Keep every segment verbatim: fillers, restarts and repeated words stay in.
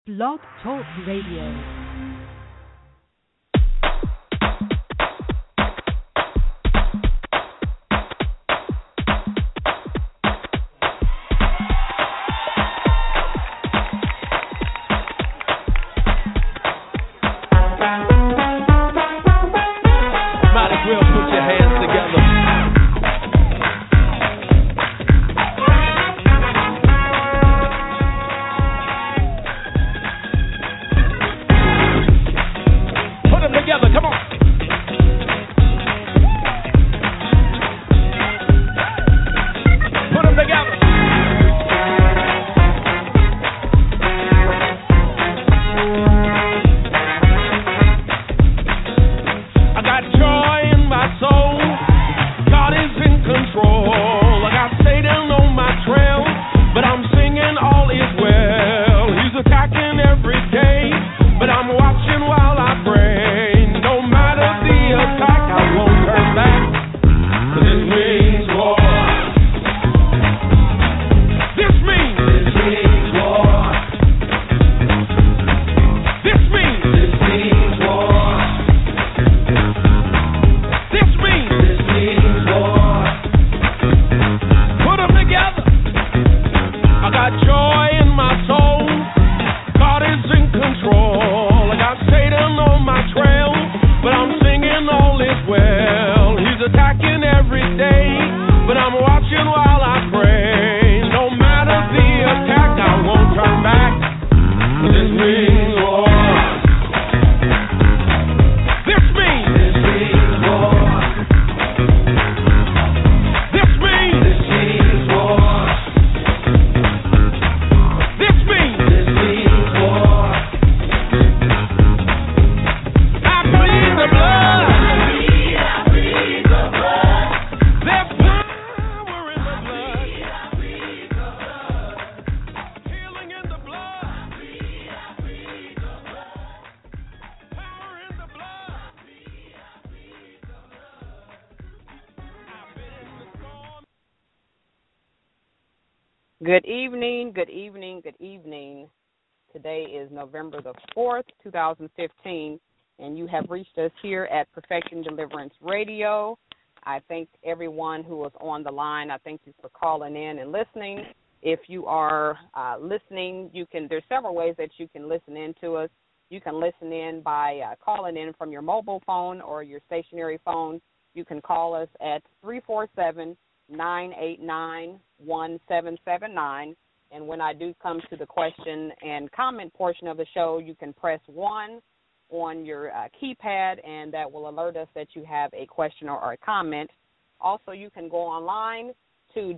Blog Talk Radio. Good evening, good evening, good evening. Today is November the fourth, two thousand fifteen, and you have reached us here at Perfecting Deliverance Radio. I thank everyone who is on the line. I thank you for calling in and listening. If you are uh, listening, you can. There's several ways that you can listen in to us. You can listen in by uh, calling in from your mobile phone or your stationary phone. You can call us at three four seven, nine eight nine, one seven seven nine, and when I do come to the question and comment portion of the show, you can press one on your uh, keypad, and that will alert us that you have a question or, or a comment. Also, you can go online to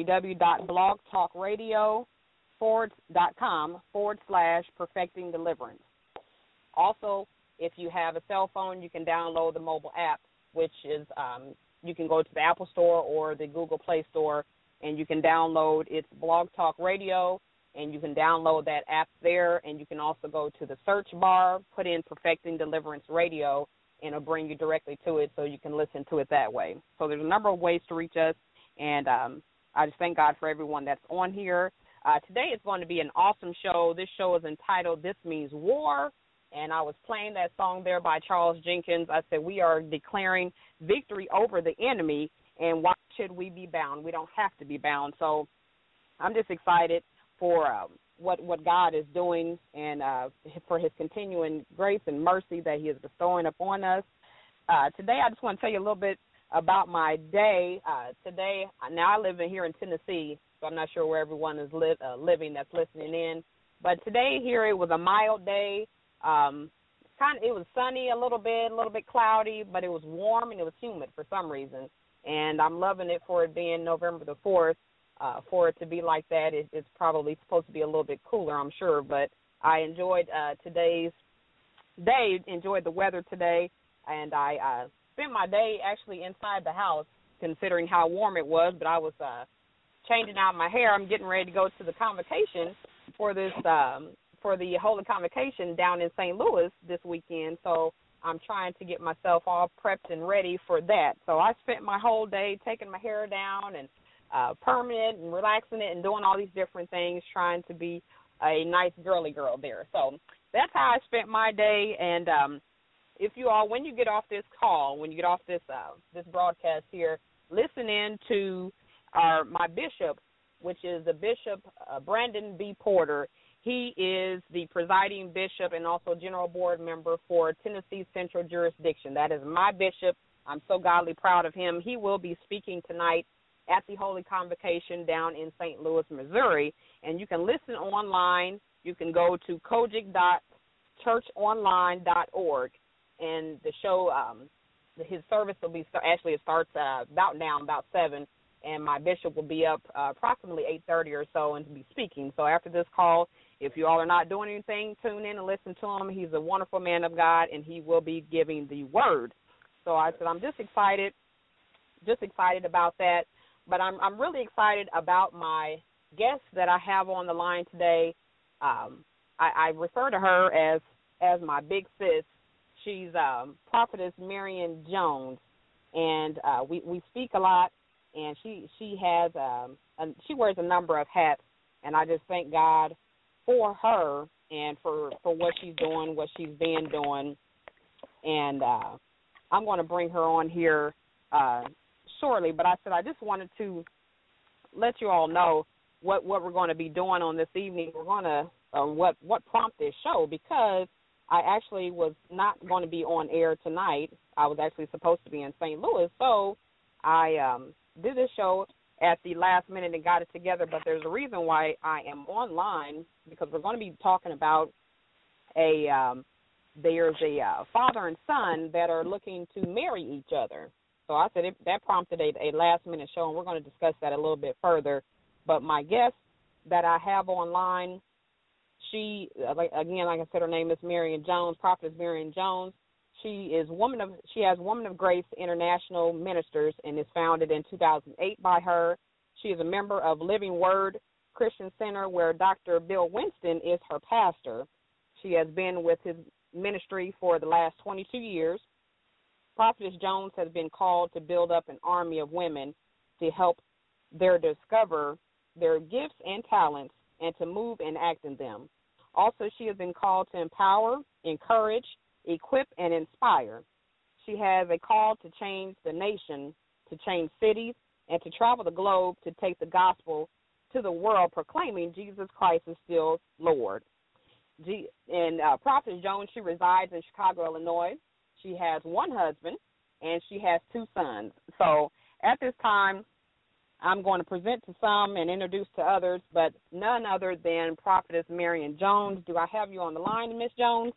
www.blogtalkradio forward dot com forward slash perfecting deliverance. Also, if you have a cell phone, you can download the mobile app, which is um, you can go to the Apple Store or the Google Play Store, and you can download its Blog Talk Radio, and you can download that app there, and you can also go to the search bar, put in Perfecting Deliverance Radio, and it'll bring you directly to it so you can listen to it that way. So there's a number of ways to reach us, and um, I just thank God for everyone that's on here. Uh, today is going to be an awesome show. This show is entitled This Means War. And I was playing that song there by Charles Jenkins. I said, we are declaring victory over the enemy, and why should we be bound? We don't have to be bound. So I'm just excited for uh, what, what God is doing and uh, for his continuing grace and mercy that he is bestowing upon us. Uh, today I just want to tell you a little bit about my day. Uh, today, now I live in here in Tennessee, so I'm not sure where everyone is li- uh, living that's listening in. But today here it was a mild day. Um, kind of, it was sunny a little bit, a little bit cloudy, but it was warm and it was humid for some reason. And I'm loving it for it being November the fourth. Uh, for it to be like that, it, it's probably supposed to be a little bit cooler, I'm sure. But I enjoyed uh, today's day, enjoyed the weather today, and I uh, spent my day actually inside the house, considering how warm it was. But I was uh, changing out my hair. I'm getting ready to go to the convocation for this. Um, for the Holy Convocation down in Saint Louis this weekend, so I'm trying to get myself all prepped and ready for that. So I spent my whole day taking my hair down and uh, perming it and relaxing it and doing all these different things, trying to be a nice girly girl there. So that's how I spent my day. And um, if you all, when you get off this call, when you get off this uh, this broadcast here, listen in to our my bishop, which is the Bishop uh, Brandon B. Porter. He is the presiding bishop and also general board member for Tennessee Central Jurisdiction. That is my bishop. I'm so godly proud of him. He will be speaking tonight at the Holy Convocation down in Saint Louis, Missouri. And you can listen online. You can go to kojic dot church online dot org. And the show, um, his service will be, actually it starts uh, about now, about seven. And my bishop will be up uh, approximately eight thirty or so and to be speaking. So after this call, if you all are not doing anything, tune in and listen to him. He's a wonderful man of God, and he will be giving the word. So I said I'm just excited, just excited about that. But I'm I'm really excited about my guest that I have on the line today. Um, I, I refer to her as as my big sis. She's um, Prophetess Marion Jones, and uh, we we speak a lot. And she she has um a, she wears a number of hats, and I just thank God for her and for, for what she's doing, what she's been doing. And uh, I'm going to bring her on here uh, shortly. But I said I just wanted to let you all know what, what we're going to be doing on this evening. We're going to uh, what what prompted this show, because I actually was not going to be on air tonight. I was actually supposed to be in Saint Louis, so I um. did this show at the last minute and got it together, but there's a reason why I am online, because we're going to be talking about a um, there's a uh, father and son that are looking to marry each other. So I said it, that prompted a, a last-minute show, and we're going to discuss that a little bit further. But my guest that I have online, she, like, again, like I said, her name is Marion Jones, Prophetess Marion Jones. She is woman of she has Woman of Grace International Ministers and is founded in two thousand eight by her. She is a member of Living Word Christian Center, where Doctor Bill Winston is her pastor. She has been with his ministry for the last twenty-two years. Prophetess Jones has been called to build up an army of women to help their discover their gifts and talents and to move and act in them. Also, she has been called to empower, encourage, equip, and inspire. She has a call to change the nation, to change cities, and to travel the globe to take the gospel to the world, proclaiming Jesus Christ is still Lord. G- and uh, Prophet Jones, she resides in Chicago, Illinois. She has one husband, and she has two sons. So at this time, I'm going to present to some and introduce to others, but none other than Prophetess Marion Jones. Do I have you on the line, Miss Jones?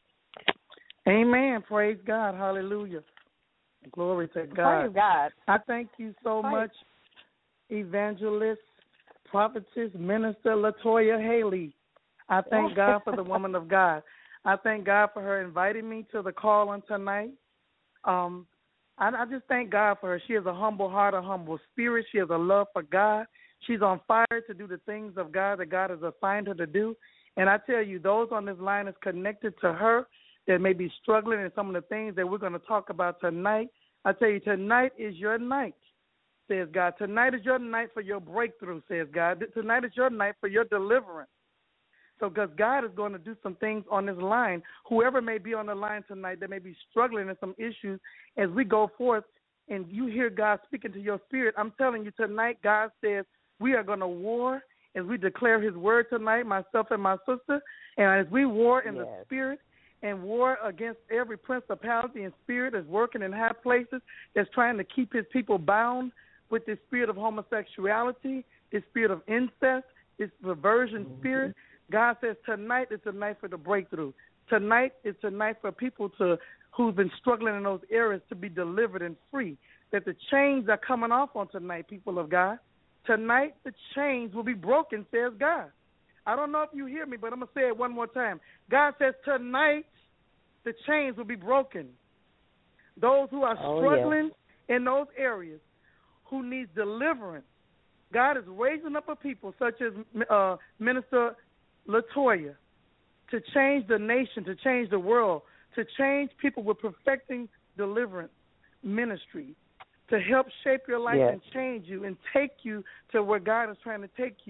Amen. Praise God. Hallelujah. Glory to God. Praise God. I thank you so Praise. much, Evangelist, Prophetess, Minister Latoya Haley. I thank God for the woman of God. I thank God for her inviting me to the call on tonight. Um, I, I just thank God for her. She has a humble heart, a humble spirit. She has a love for God. She's on fire to do the things of God that God has assigned her to do. And I tell you, those on this line is connected to her that may be struggling in some of the things that we're going to talk about tonight. I tell you, tonight is your night, says God. Tonight is your night for your breakthrough, says God. Tonight is your night for your deliverance. So because God is going to do some things on this line, whoever may be on the line tonight that may be struggling in some issues, as we go forth and you hear God speaking to your spirit, I'm telling you tonight, God says we are going to war as we declare his word tonight, myself and my sister, and as we war in yes. the spirit, and war against every principality and spirit that's working in high places, that's trying to keep his people bound with this spirit of homosexuality, this spirit of incest, this perversion mm-hmm. spirit. God says tonight is the night for the breakthrough. Tonight is the night for people to who've been struggling in those areas to be delivered and free, that the chains are coming off on tonight, people of God. Tonight the chains will be broken, says God. I don't know if you hear me, but I'm going to say it one more time. God says tonight the chains will be broken. Those who are struggling oh, yeah. in those areas, who need deliverance, God is raising up a people such as uh, Minister Latoya to change the nation, to change the world, to change people with perfecting deliverance ministry, to help shape your life yes. and change you and take you to where God is trying to take you.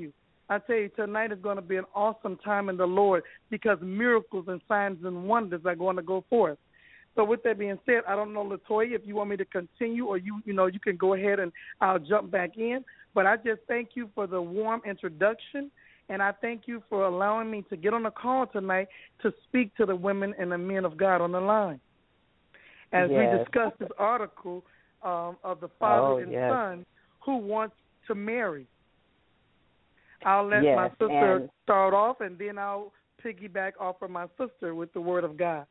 I tell you, tonight is going to be an awesome time in the Lord because miracles and signs and wonders are going to go forth. So with that being said, I don't know, Latoya, if you want me to continue or you, you know, you can go ahead and I'll jump back in. But I just thank you for the warm introduction, and I thank you for allowing me to get on the call tonight to speak to the women and the men of God on the line. As yes. we discuss this article um, of the father oh, and yes. son who wants to marry. I'll let yes, my sister and start off, and then I'll piggyback off of my sister with the word of God.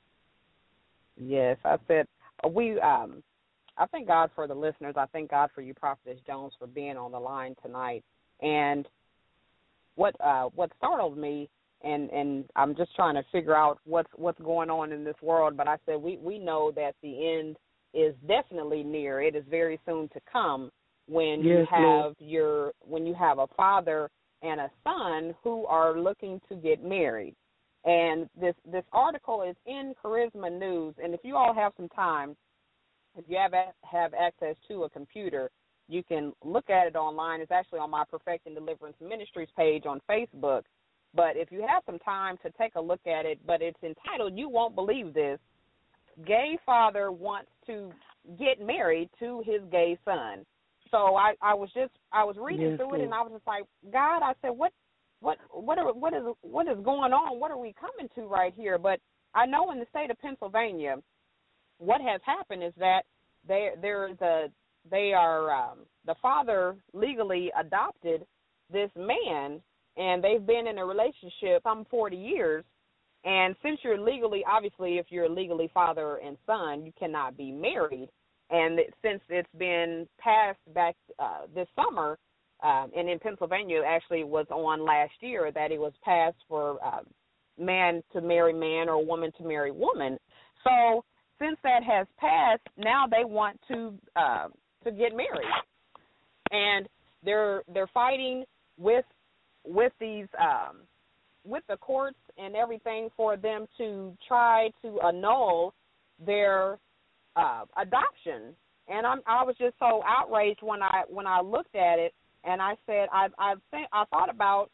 Yes, I said we. Um, I thank God for the listeners. I thank God for you, Prophetess Jones, for being on the line tonight. And what uh, what startled me, and, and I'm just trying to figure out what's what's going on in this world. But I said we, we know that the end is definitely near. It is very soon to come when yes, you have Lord. your when you have a father and a son who are looking to get married. And this, this article is in Charisma News, and if you all have some time, if you have a, have access to a computer, you can look at it online. It's actually on my Perfecting Deliverance Ministries page on Facebook. But if you have some time to take a look at it, but it's entitled, You Won't Believe This, Gay Father Wants to Get Married to His Gay Son. So I, I was just, I was reading yes, through Lord. it, and I was just like, God, I said, what? What what are, what is what is going on? What are we coming to right here? But I know in the state of Pennsylvania, what has happened is that there there is a they are um, the father legally adopted this man, and they've been in a relationship some forty years. And since you're legally, obviously, if you're legally father and son, you cannot be married. And it, since it's been passed back uh, this summer. Um, and in Pennsylvania, actually, it was on last year that it was passed for uh, man to marry man or woman to marry woman. So since that has passed, now they want to uh, to get married, and they're they're fighting with with these um, with the courts and everything for them to try to annul their uh, adoption. And I'm, I was just so outraged when I when I looked at it. And I said, I I think I thought about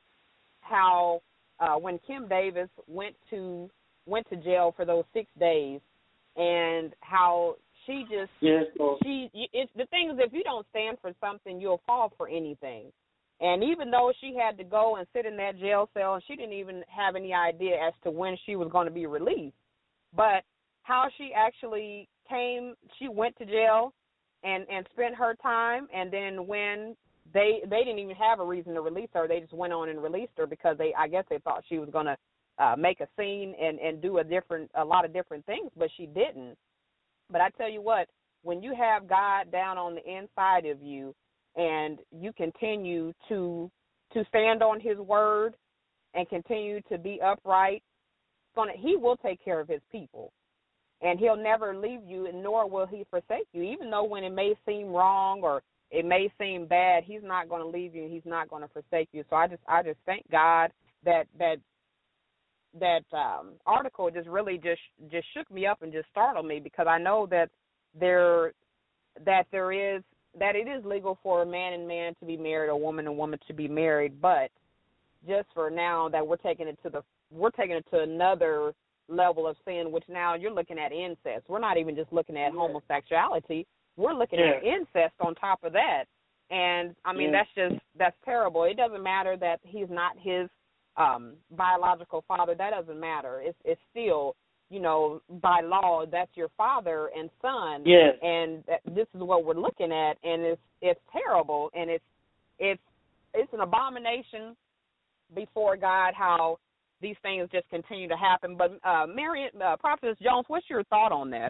how uh, when Kim Davis went to went to jail for those six days, and how she just yes, Lord. she it's the thing is, if you don't stand for something, you'll fall for anything. And even though she had to go and sit in that jail cell, and she didn't even have any idea as to when she was going to be released, but how she actually came, she went to jail and and spent her time, and then when They they didn't even have a reason to release her. They just went on and released her because they I guess they thought she was going to uh, make a scene and, and do a different a lot of different things, but she didn't. But I tell you what, when you have God down on the inside of you and you continue to to stand on His word and continue to be upright, gonna He will take care of His people, and He'll never leave you, and nor will He forsake you, even though when it may seem wrong or it may seem bad, He's not going to leave you, and He's not going to forsake you. So I just, I just thank God that that that um, article just really just just shook me up and just startled me, because I know that there that there is that it is legal for a man and man to be married, a woman and woman to be married, but just for now that we're taking it to the we're taking it to another level of sin, which now you're looking at incest. We're not even just looking at homosexuality. We're looking yeah. at incest on top of that. And, I mean, yeah. that's just, that's terrible. It doesn't matter that he's not his um, biological father. That doesn't matter. It's, it's still, you know, by law, that's your father and son. Yes. And that, this is what we're looking at, and it's it's terrible, and it's it's it's an abomination before God how these things just continue to happen. But, uh, Marion, uh, Prophetess Jones, what's your thought on that?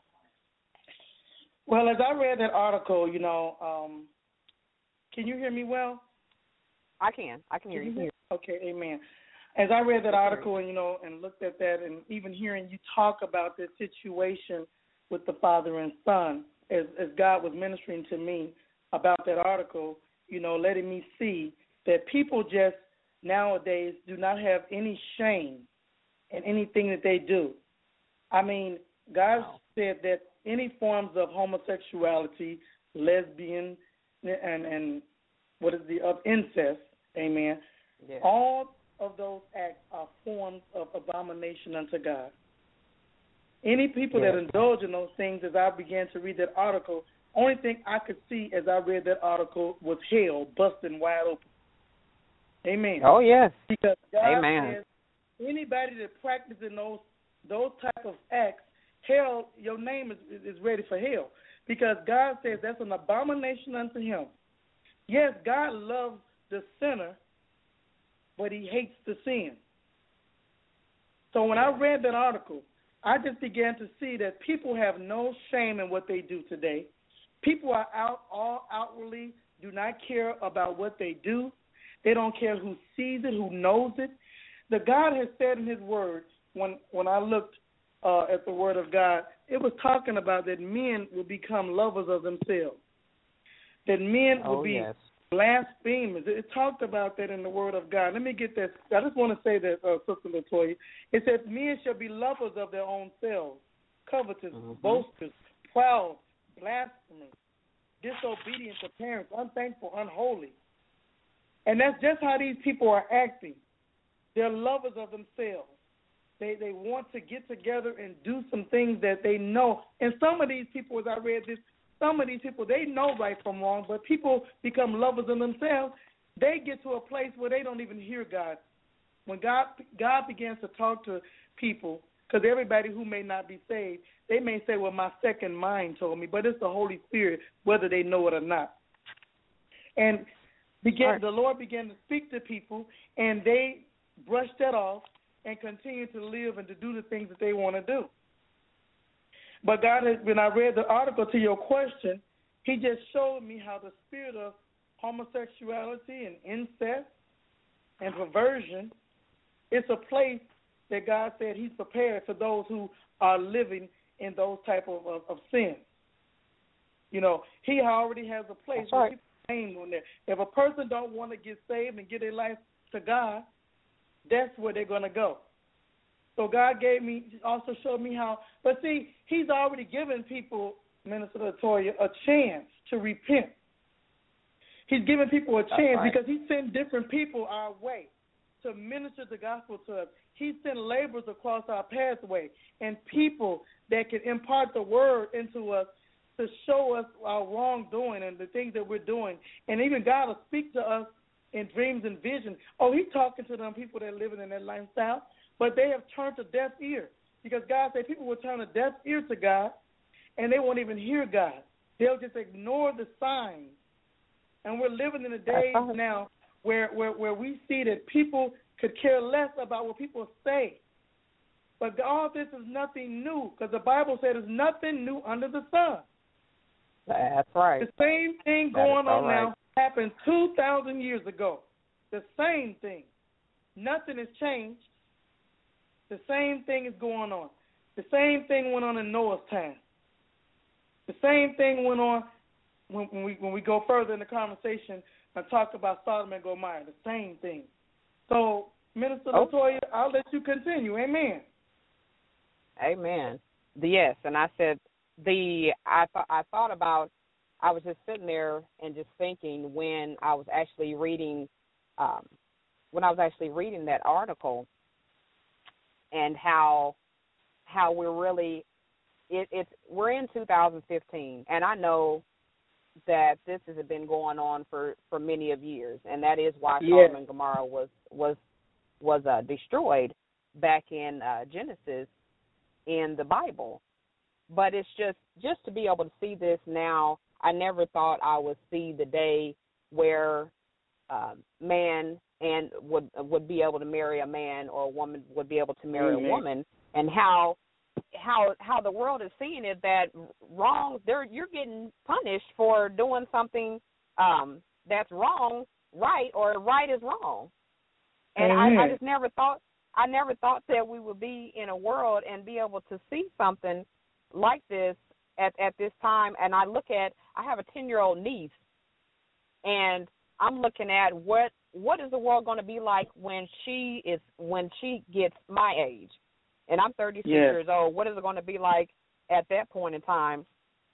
Well, as I read that article, you know, um, can you hear me well? I can. I can hear can you. you. Okay, amen. As I read that article and, you know, and looked at that and even hearing you talk about this situation with the father and son, as, as God was ministering to me about that article, you know, letting me see that people just nowadays do not have any shame in anything that they do. I mean, God wow. said that any forms of homosexuality, lesbian, and, and what is the of incest, Amen. Yeah. All of those acts are forms of abomination unto God. Any people Yeah. that indulge in those things, as I began to read that article, only thing I could see as I read that article was hell busting wide open. Amen. Oh, yes. Because God Amen. says anybody that practices those those type of acts, hell, your name is is ready for hell. Because God says that's an abomination unto him. Yes, God loves the sinner, but he hates the sin. So when I read that article, I just began to see that people have no shame in what they do today. People are out all outwardly, do not care about what they do. They don't care who sees it, who knows it. The God has said in his word, when when I looked uh, at the word of God, it was talking about that men will become lovers of themselves, that men will Oh, be yes. blasphemers. It talked about that in the word of God. Let me get that. I just want to say that, uh, Sister Latoya. It says, men shall be lovers of their own selves, covetous, Mm-hmm. boasters, proud, blasphemous, disobedient to parents, unthankful, unholy. And that's just how these people are acting. They're lovers of themselves. They they want to get together and do some things that they know. And some of these people, as I read this, some of these people, they know right from wrong, but people become lovers of themselves. They get to a place where they don't even hear God. When God God begins to talk to people, because everybody who may not be saved, they may say, well, my second mind told me, but it's the Holy Spirit, whether they know it or not. And began, right. the Lord began to speak to people, and they brushed that off and continue to live and to do the things that they want to do. But God, has, when I read the article to your question, he just showed me how the spirit of homosexuality and incest and perversion, it's a place that God said he's prepared for those who are living in those type of, of, of sins. You know, he already has a place That's where right. people aim on there. If a person don't want to get saved and give their life to God, that's where they're going to go. So God gave me, also showed me how, but see, he's already given people, Minister Latoya, a chance to repent. He's giving people a chance right. because he sent different people our way to minister the gospel to us. He sent laborers across our pathway and people that can impart the word into us to show us our wrongdoing and the things that we're doing. And even God will speak to us in dreams and visions. Oh, he's talking to them people that are living in that lifestyle, but they have turned a deaf ear because God said people will turn a deaf ear to God and they won't even hear God. They'll just ignore the signs. And we're living in the days now where, where, where we see that people could care less about what people say. But all this is nothing new because the Bible said there's nothing new under the sun. That's right. The same thing That going on right. now happened two thousand years ago. The same thing. Nothing has changed. The same thing is going on. The same thing went on in Noah's time. The same thing went on when, when we when we go further in the conversation and talk about Sodom and Gomorrah. The same thing. So, Minister oh. Latoya, I'll let you continue. Amen. Amen. The, yes, and I said the I thought I thought about. I was just sitting there and just thinking when I was actually reading, um, when I was actually reading that article, and how how we're really it, it's we're in two thousand fifteen, and I know that this has been going on for, for many of years, and that is why yes. Sodom and Gomorrah was was was uh, destroyed back in uh, Genesis in the Bible. But it's just just to be able to see this now. I never thought I would see the day where uh, man and would would be able to marry a man, or a woman would be able to marry Amen. a woman, and how how how the world is seeing it that wrong. They're you're getting punished for doing something um, that's wrong, right, or right is wrong. And I, I just never thought I never thought that we would be in a world and be able to see something like this at, at this time. And I look at, I have a ten-year-old niece, and I'm looking at what what is the world going to be like when she is when she gets my age, and I'm thirty-six yes. years old. What is it going to be like at that point in time?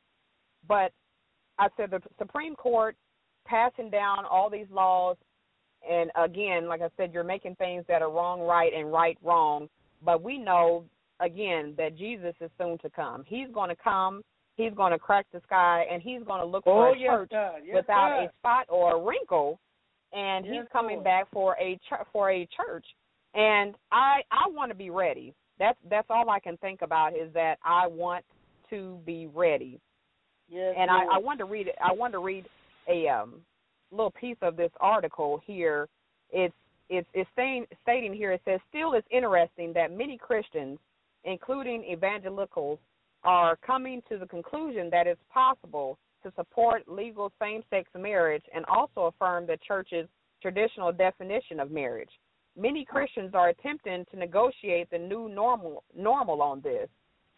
But I said the Supreme Court passing down all these laws and again, like I said, you're making things that are wrong right and right wrong. But we know, again, that Jesus is soon to come. He's going to come. He's going to crack the sky, and he's going to look for oh, a yes, church God. Yes, without God. a spot or a wrinkle. And yes, he's coming Lord. back for a ch- for a church. And I I want to be ready. That's that's all I can think about is that I want to be ready. Yes, and I, Lord. I want to read I want to read a um, little piece of this article here. It's it's it's saying, stating here. It says, still, it's interesting that many Christians, including evangelicals, are coming to the conclusion that it's possible to support legal same-sex marriage and also affirm the church's traditional definition of marriage. Many Christians are attempting to negotiate the new normal normal on this.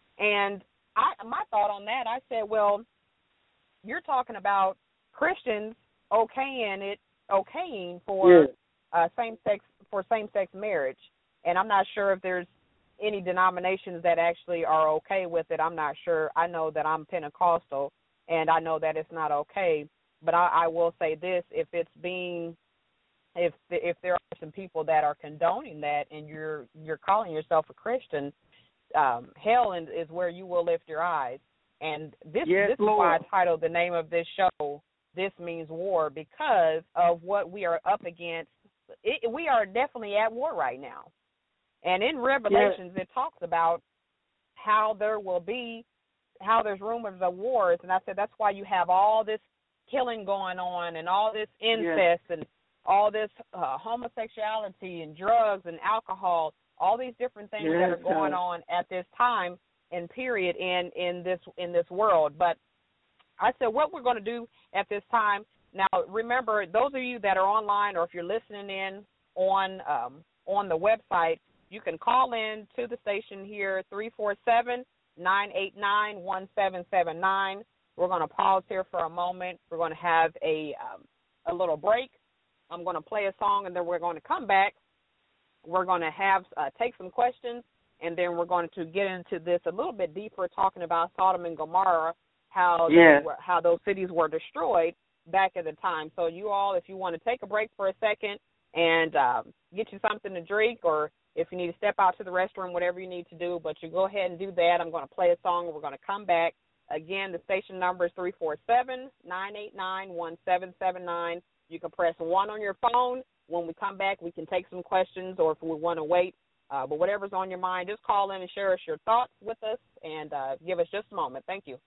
And I, my thought on that, I said, well, you're talking about Christians okaying it, okaying for yes. uh, same-sex for same-sex marriage, and I'm not sure if there's any denominations that actually are okay with it. I'm not sure. I know that I'm Pentecostal, and I know that it's not okay. But I, I will say this: if it's being, if if there are some people that are condoning that, and you're you're calling yourself a Christian, um, hell is where you will lift your eyes. And this yes, this is why I titled the name of this show, This Means War, because of what we are up against. It, we are definitely at war right now. And in Revelations, yes. it talks about how there will be, how there's rumors of wars. And I said that's why you have all this killing going on and all this incest yes. and all this uh, homosexuality and drugs and alcohol, all these different things yes, that are going God. on at this time and period in, in this in this world. But I said what we're going to do at this time. Now, remember, those of you that are online or if you're listening in on um, on the website, you can call in to the station here, three four seven, nine eight nine, one seven seven nine. We're going to pause here for a moment. We're going to have a um, a little break. I'm going to play a song, and then we're going to come back. We're going to have uh, take some questions, and then we're going to get into this a little bit deeper, talking about Sodom and Gomorrah, how yeah. they were, how those cities were destroyed back at the time. So you all, if you want to take a break for a second and um, get you something to drink, or if you need to step out to the restroom, whatever you need to do, but you go ahead and do that. I'm going to play a song, and we're going to come back. Again, the station number is three four seven, nine eight nine, one seven seven nine. You can press one on your phone. When we come back, we can take some questions, or if we want to wait. Uh, but whatever's on your mind, just call in and share us your thoughts with us, and uh, give us just a moment. Thank you.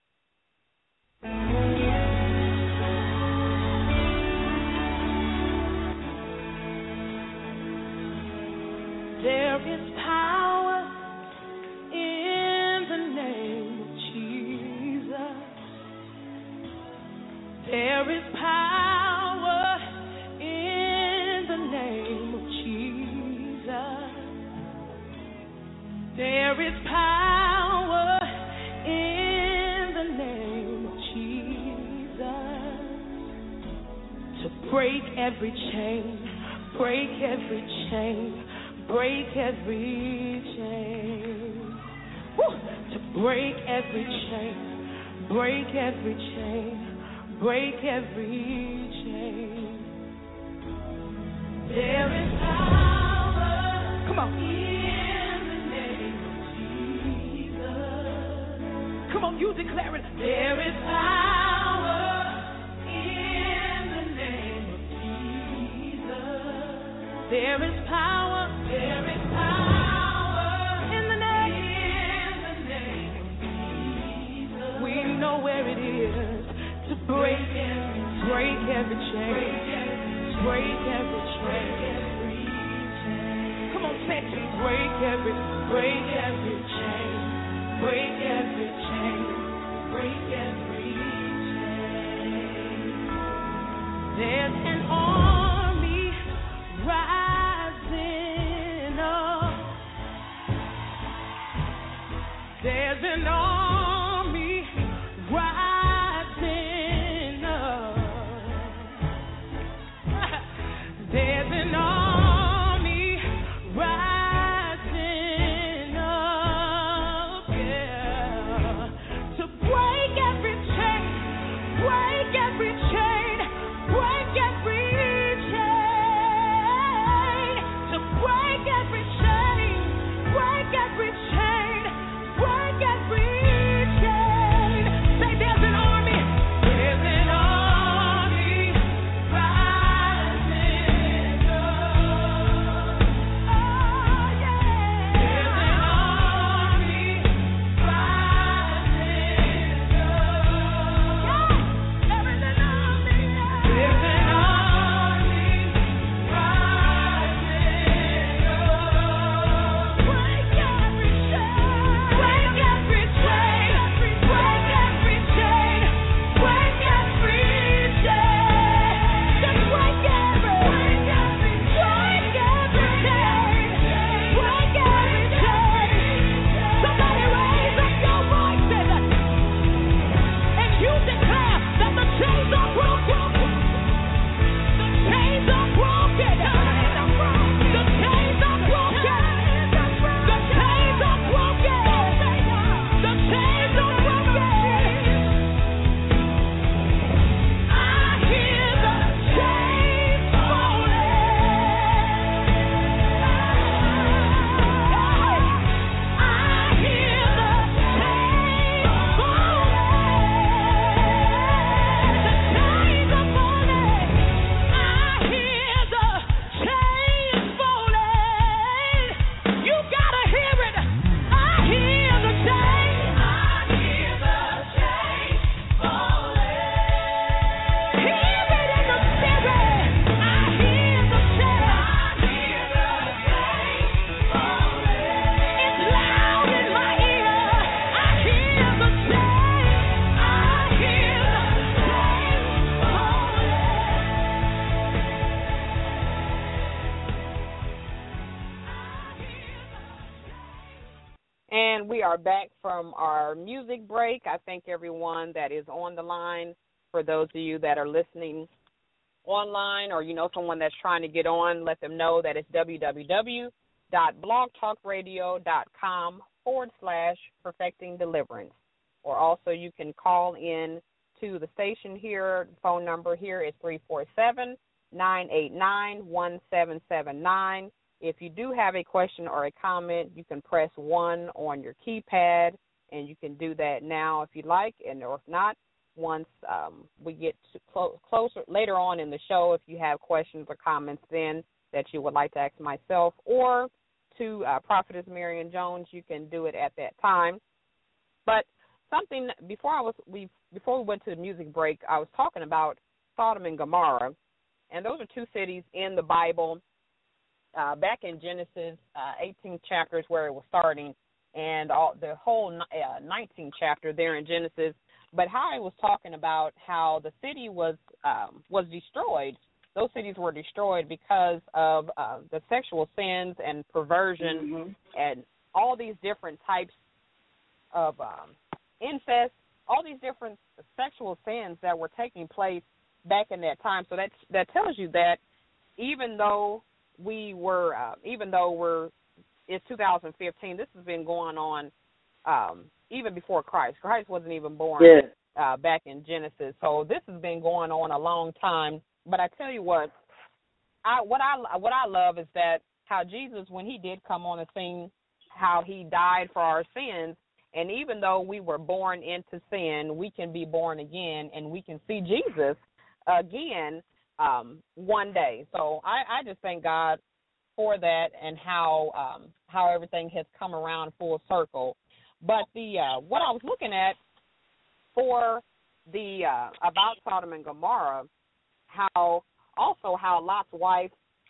There is power in the name of Jesus. There is power in the name of Jesus. There is power in the name of Jesus to break every chain, break every chain. Break every chain. Woo! To break every chain. Break every chain. Break every chain. There is power. Come on. In the name of Jesus. Come on, you declare it. There is power in the name of Jesus. There is power. There is power in the name, in the name of Jesus. We know where it is to break every, break every chain, break every chain. Come on, say it. Break every, break every chain, break every chain, break every chain. There's an army rising up. There's an army rising up. There's an army rising up, yeah, to break every chain, break every chain, break every chain. And we are back from our music break. I thank everyone that is on the line. For those of you that are listening online, or you know someone that's trying to get on, let them know that it's www.blogtalkradio.com forward slash perfecting deliverance. Or also you can call in to the station here. The phone number here is three four seven, nine eight nine, one seven seven nine. If you do have a question or a comment, you can press one on your keypad, and you can do that now if you'd like, and or if not, once um, we get to clo- closer later on in the show, if you have questions or comments then that you would like to ask myself or to uh, Prophetess Marion Jones, you can do it at that time. But something before I was we before we went to the music break, I was talking about Sodom and Gomorrah, and those are two cities in the Bible. Uh, back in Genesis uh, eighteenth chapter is where it was starting, and all the whole uh, nineteenth chapter there in Genesis. But how I was talking about how the city was um, was destroyed. Those cities were destroyed because of uh, the sexual sins and perversion, mm-hmm. and all these different types of um, incest, all these different sexual sins that were taking place back in that time. So that that tells you that even though we were, uh, even though we're, it's two thousand fifteen, this has been going on um, even before Christ. Christ wasn't even born yeah. uh, back in Genesis. So this has been going on a long time. But I tell you what, I what I what I love is that how Jesus, when he did come on the scene, how he died for our sins, and even though we were born into sin, we can be born again, and we can see Jesus again um, one day. So I, I just thank God for that and how um, how everything has come around full circle. But the uh, what I was looking at for the uh, about Sodom and Gomorrah, how also how Lot's wife,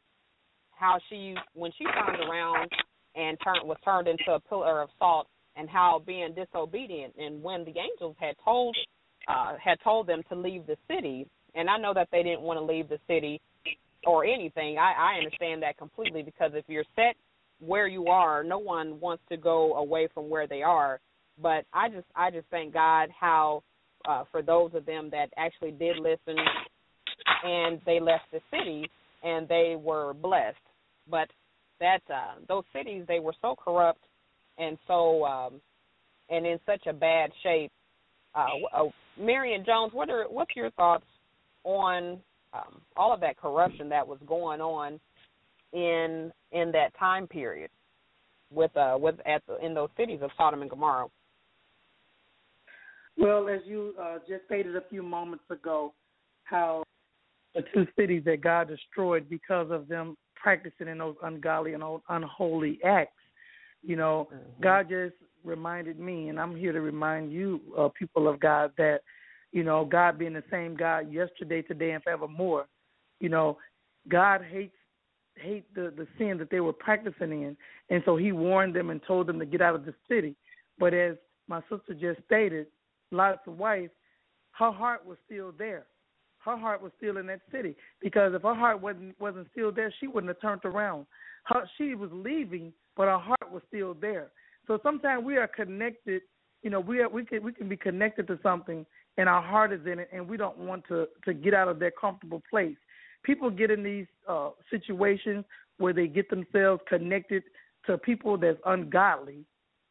how she when she turned around and turned was turned into a pillar of salt, and how being disobedient, and when the angels had told uh, had told them to leave the city, and I know that they didn't want to leave the city or anything. I, I understand that completely, because if you're set where you are, no one wants to go away from where they are. But I just I just thank God how uh, for those of them that actually did listen, and they left the city and they were blessed. But that uh, those cities, they were so corrupt and so um, and in such a bad shape. Uh, uh, Marion Jones, what are what's your thoughts on um, all of that corruption that was going on in in that time period? with uh with at the, in those cities of Sodom and Gomorrah. Well, as you uh, just stated a few moments ago, how the two cities that God destroyed because of them practicing in those ungodly and unholy acts, you know, mm-hmm. God just reminded me, and I'm here to remind you, uh, people of God, that, you know, God being the same God yesterday, today, and forevermore, you know, God hates hate the, the sin that they were practicing in, and so he warned them and told them to get out of the city. But as my sister just stated, Lot's wife, her heart was still there. Her heart was still in that city, because if her heart wasn't wasn't still there, she wouldn't have turned around. Her, she was leaving, but her heart was still there. So sometimes we are connected. You know, we are, we can we can be connected to something, and our heart is in it, and we don't want to, to get out of their comfortable place. People get in these uh, situations where they get themselves connected to people that's ungodly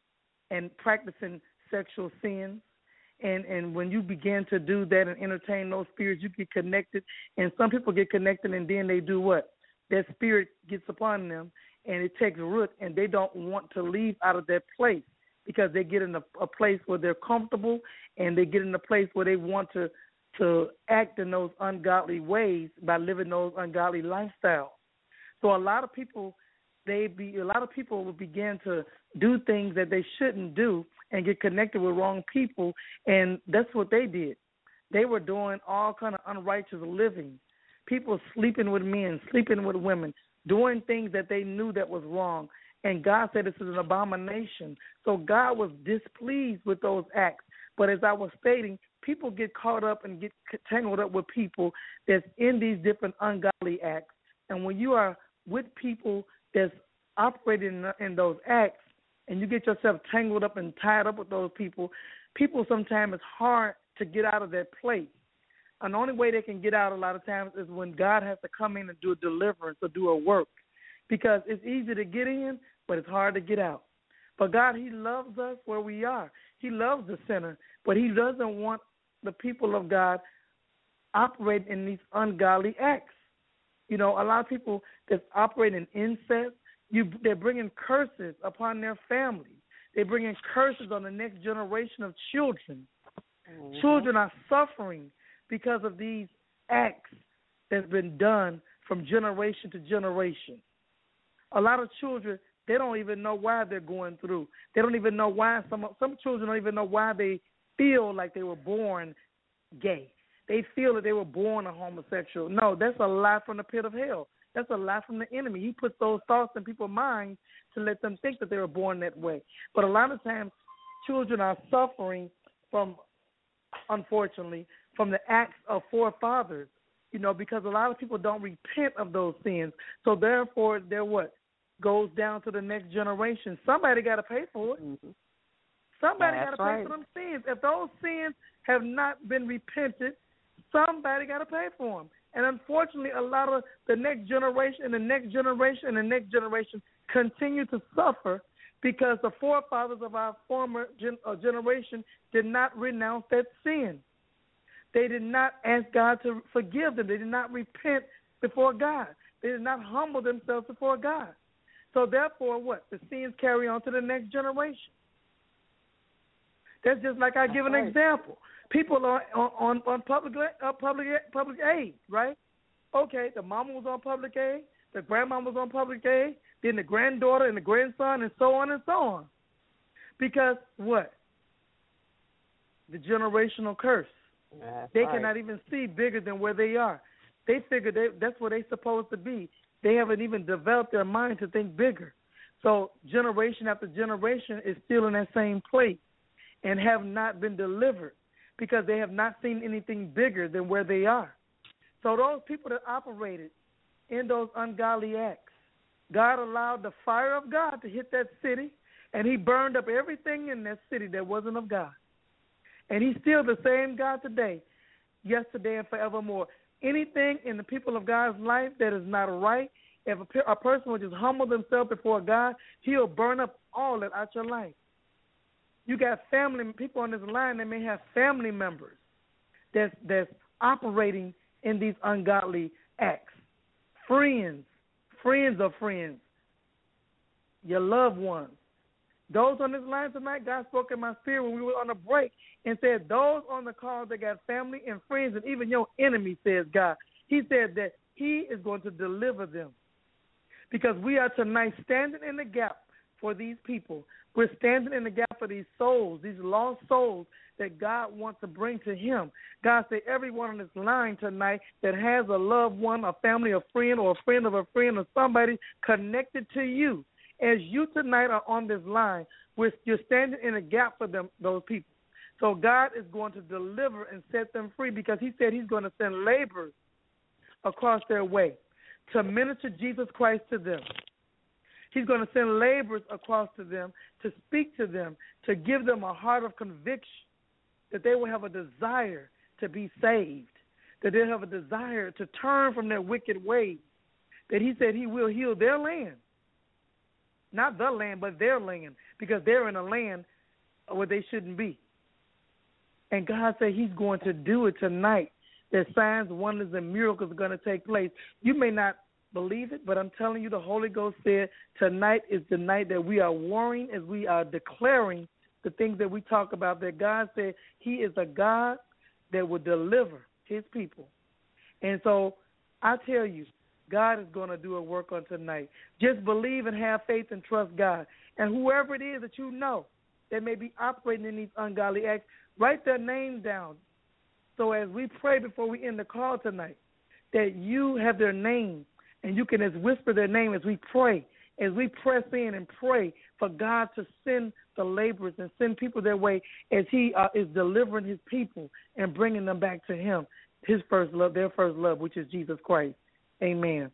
and practicing sexual sins. And and when you begin to do that and entertain those spirits, you get connected. And some people get connected, and then they do what? That spirit gets upon them, and it takes root, and they don't want to leave out of that place, because they get in a, a place where they're comfortable, and they get in a place where they want to to act in those ungodly ways by living those ungodly lifestyles. So a lot of people, they be a lot of people will begin to do things that they shouldn't do and get connected with wrong people, and that's what they did. They were doing all kind of unrighteous living. People sleeping with men, sleeping with women, doing things that they knew that was wrong. And God said this is an abomination. So God was displeased with those acts. But as I was stating, people get caught up and get tangled up with people that's in these different ungodly acts. And when you are with people that's operating in, in those acts, and you get yourself tangled up and tied up with those people, people sometimes it's hard to get out of that place. And the only way they can get out a lot of times is when God has to come in and do a deliverance or do a work, because it's easy to get in, but it's hard to get out. But God, he loves us where we are. He loves the sinner, but he doesn't want the people of God operating in these ungodly acts. You know, a lot of people that's operating in incest, you, they're bringing curses upon their families. They're bringing curses on the next generation of children. Mm-hmm. Children are suffering because of these acts that's been done from generation to generation. A lot of children, they don't even know why they're going through. They don't even know why. Some some children don't even know why they feel like they were born gay. They feel that they were born a homosexual. No, that's a lie from the pit of hell. That's a lie from the enemy. He puts those thoughts in people's minds to let them think that they were born that way. But a lot of times, children are suffering from, unfortunately, from the acts of forefathers, you know, because a lot of people don't repent of those sins. So therefore, they're what? Goes down to the next generation. Somebody got to pay for it. Mm-hmm. Somebody got to pay right. for them sins. If those sins have not been repented, somebody got to pay for them. And unfortunately, a lot of the next generation and the next generation and the next generation continue to suffer because the forefathers of our former gen- uh, generation did not renounce that sin. They did not ask God to forgive them. They did not repent before God. They did not humble themselves before God. So therefore, what? The sins carry on to the next generation. That's just like I give an example. People are on, on, on public uh, public public aid, right? Okay, the mama was on public aid, the grandma was on public aid, then the granddaughter and the grandson, and so on and so on. Because what? The generational curse. That's they right. cannot even see bigger than where they are. They figure they, that's where they're supposed to be. They haven't even developed their mind to think bigger. So generation after generation is still in that same place and have not been delivered because they have not seen anything bigger than where they are. So those people that operated in those ungodly acts, God allowed the fire of God to hit that city, and he burned up everything in that city that wasn't of God. And he's still the same God today, yesterday and forevermore. Anything in the people of God's life that is not right, if a, a person will just humble themselves before God, he'll burn up all that out your life. You got family people on this line that may have family members that's, that's operating in these ungodly acts. Friends, friends of friends, your loved ones. Those on this line tonight, God spoke in my spirit when we were on a break and said, those on the call that got family and friends and even your enemy, says God. He said that he is going to deliver them because we are tonight standing in the gap for these people. We're standing in the gap for these souls, these lost souls that God wants to bring to him. God said everyone on this line tonight that has a loved one, a family, a friend, or a friend of a friend, or somebody connected to you, as you tonight are on this line, we're, you're standing in a gap for them, those people. So God is going to deliver and set them free because he said he's going to send laborers across their way to minister Jesus Christ to them. He's going to send laborers across to them to speak to them, to give them a heart of conviction, that they will have a desire to be saved, that they'll have a desire to turn from their wicked ways, that he said he will heal their land. Not the land, but their land, because they're in a land where they shouldn't be. And God said he's going to do it tonight, that signs, wonders, and miracles are going to take place. You may not believe it, but I'm telling you, the Holy Ghost said tonight is the night that we are warring as we are declaring the things that we talk about, that God said he is a God that will deliver his people. And so I tell you, God is going to do a work on tonight. Just believe and have faith and trust God. And whoever it is that you know that may be operating in these ungodly acts, write their name down. So as we pray before we end the call tonight, that you have their name and you can as whisper their name as we pray, as we press in and pray for God to send the laborers and send people their way as he uh, is delivering his people and bringing them back to him, his first love, their first love, which is Jesus Christ. Amen.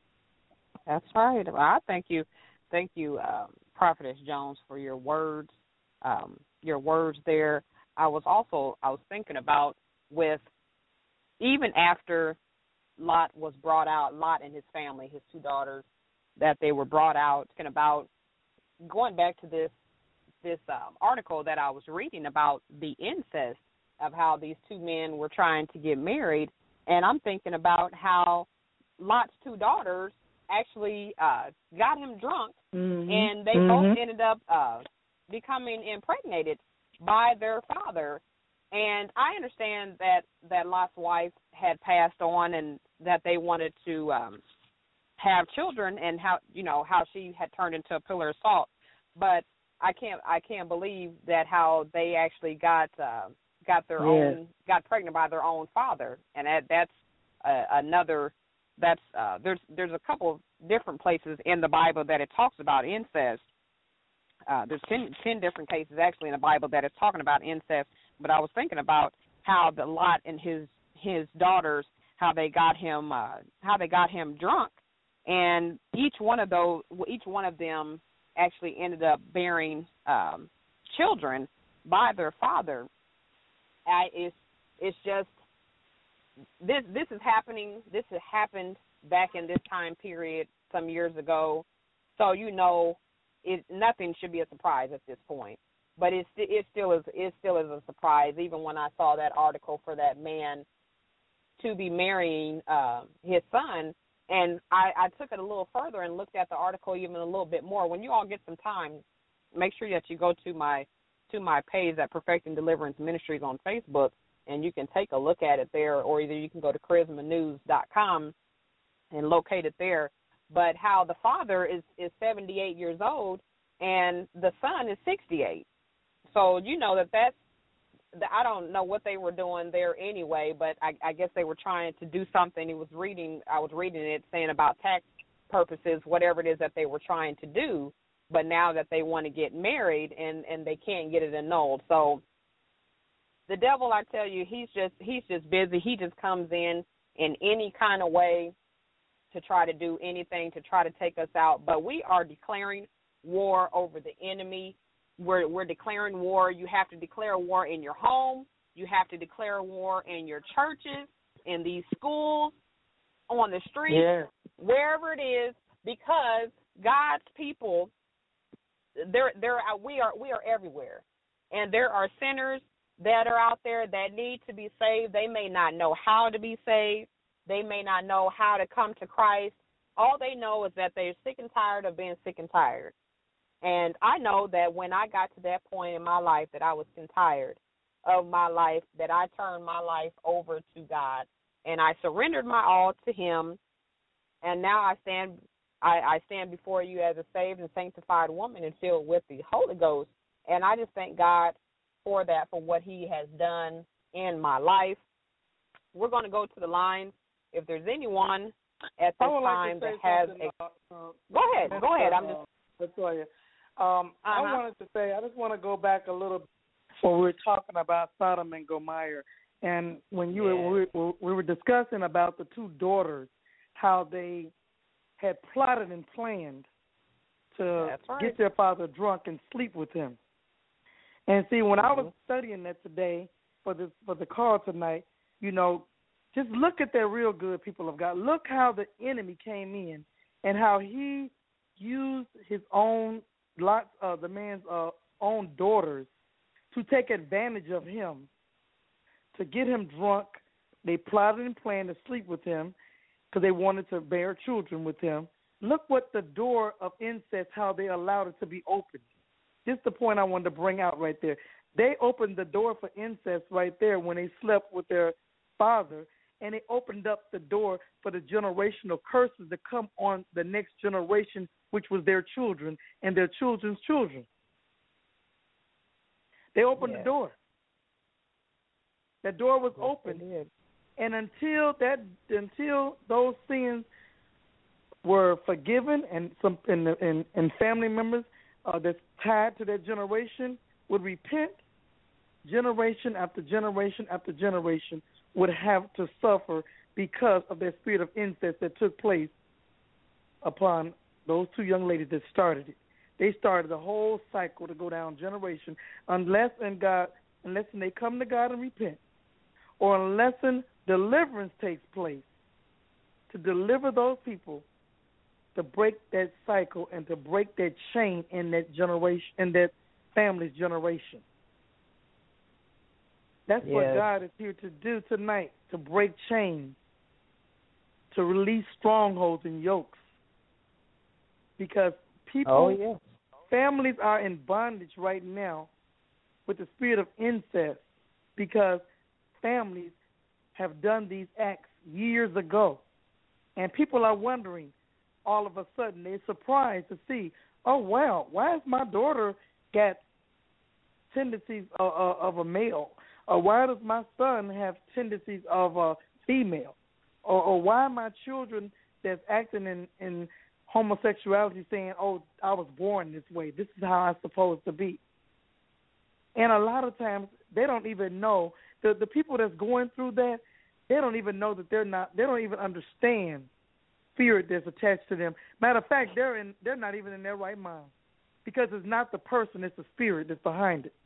That's right. Well, I thank you, thank you, um, Prophetess Jones, for your words, um, your words there. I was also, I was thinking about with, even after Lot was brought out, Lot and his family, his two daughters, that they were brought out, thinking about, going back to this, this um, article that I was reading about the incest of how these two men were trying to get married, and I'm thinking about how Lot's two daughters actually uh, got him drunk, mm-hmm. and they mm-hmm. both ended up uh, becoming impregnated by their father. And I understand that, that Lot's wife had passed on and that they wanted to um, have children, and how you know how she had turned into a pillar of salt. But I can't I can't believe that how they actually got uh, got their yeah. own got pregnant by their own father, and that, that's uh, another. That's uh, there's there's a couple of different places in the Bible that it talks about incest. Uh, there's ten, ten different cases actually in the Bible that is talking about incest. But I was thinking about how the Lot and his his daughters, how they got him uh, how they got him drunk, and each one of those each one of them actually ended up bearing um, children by their father. I, it's it's just. This this is happening. This has happened back in this time period some years ago. So you know, it nothing should be a surprise at this point. But it it still is it still is a surprise. Even when I saw that article for that man to be marrying uh, his son, and I, I took it a little further and looked at the article even a little bit more. When you all get some time, make sure that you go to my to my page at Perfecting Deliverance Ministries on Facebook. And you can take a look at it there, or either you can go to charisma news dot com and locate it there. But how the father is, is seventy-eight years old and the son is sixty-eight. So you know that that's, I don't know what they were doing there anyway, but I, I guess they were trying to do something. He was reading, I was reading it saying about tax purposes, whatever it is that they were trying to do. But now that they want to get married and, and they can't get it annulled. So the devil, I tell you, he's just he's just busy. He just comes in in any kind of way to try to do anything, to try to take us out. But we are declaring war over the enemy. We're, we're declaring war. You have to declare war in your home. You have to declare war in your churches, in these schools, on the streets, yeah. wherever it is, because God's people, they're, they're, we are we are everywhere. And there are sinners that are out there that need to be saved. They may not know how to be saved. They may not know how to come to Christ. All they know is that they're sick and tired of being sick and tired. And I know that when I got to that point in my life that I was tired of my life, that I turned my life over to God, and I surrendered my all to Him, and now I stand I, I stand before you as a saved and sanctified woman and filled with the Holy Ghost. And I just thank God for that, for what He has done in my life. We're going to go to the lines. If there's anyone at this time like that has a... uh, uh, go ahead. Go ahead. I'm just... Latoya. Um, uh-huh. I wanted to say, I just want to go back a little before we were talking about Sodom and Gomorrah. And when you yeah. were, we, we were discussing about the two daughters, how they had plotted and planned to right. get their father drunk and sleep with him. And see, when mm-hmm. I was studying that today for this for the call tonight, you know, just look at that real good, people of God. Look how the enemy came in and how he used his own, lots of the man's uh, own daughters to take advantage of him, to get him drunk. They plotted and planned to sleep with him because they wanted to bear children with him. Look what the door of incest, how they allowed it to be opened. This is the point I wanted to bring out right there. They opened the door for incest right there when they slept with their father, and they opened up the door for the generational curses to come on the next generation, which was their children and their children's children. They opened yeah. the door. That door was yes, open, and until that, until those sins were forgiven, and some and and, and family members uh, that's tied to that generation would repent, generation after generation after generation would have to suffer because of that spirit of incest that took place upon those two young ladies that started it. They started the whole cycle to go down generation, unless and God, unless and they come to God and repent, or unless and deliverance takes place to deliver those people, to break that cycle and to break that chain in that generation, in that family's generation. That's yes. what God is here to do tonight, to break chains, to release strongholds and yokes. Because people, oh, yeah. families are in bondage right now with the spirit of incest because families have done these acts years ago. And people are wondering, all of a sudden, they're surprised to see, oh, wow, why has my daughter got tendencies of, of, of a male? Or why does my son have tendencies of a female? Or, or why are my children that's acting in, in homosexuality saying, oh, I was born this way. This is how I'm supposed to be. And a lot of times they don't even know. The, the people that's going through that, they don't even know that they're not, they don't even understand spirit that's attached to them. Matter of fact, they're in, they're not even in their right mind because it's not the person, it's the spirit that's behind it.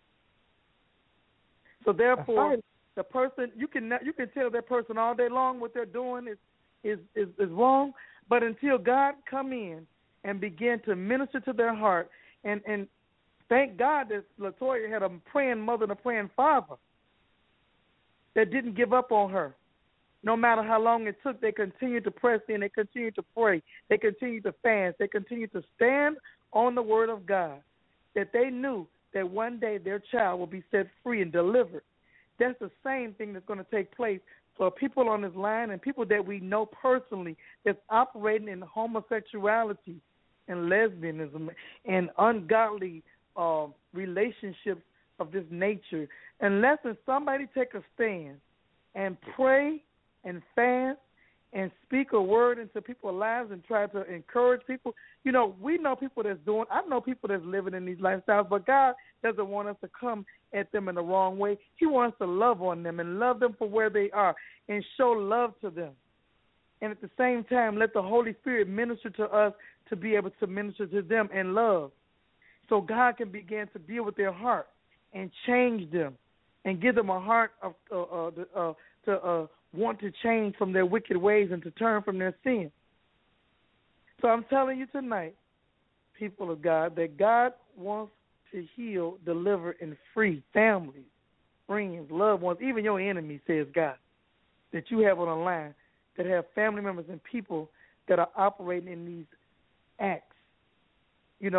So therefore, the person, you can you can tell that person all day long what they're doing is is, is, is wrong, but until God come in and begin to minister to their heart, and, and thank God that Latoya had a praying mother and a praying father that didn't give up on her. No matter how long it took, they continued to press in, they continued to pray, they continued to fast, they continued to stand on the word of God, that they knew that one day their child will be set free and delivered. That's the same thing that's going to take place for people on this line and people that we know personally that's operating in homosexuality and lesbianism and ungodly uh, relationships of this nature. Unless somebody take a stand and pray and fast and speak a word into people's lives and try to encourage people. You know, we know people that's doing, I know people that's living in these lifestyles, but God doesn't want us to come at them in the wrong way. He wants to love on them and love them for where they are and show love to them. And at the same time, let the Holy Spirit minister to us to be able to minister to them in love. So God can begin to deal with their heart and change them and give them a heart of uh, uh, uh, to uh, want to change from their wicked ways and to turn from their sin. So I'm telling you tonight, people of God, that God wants to heal, deliver, and free families, friends, loved ones, even your enemies, says God, that you have on the line that have family members and people that are operating in these acts. You know,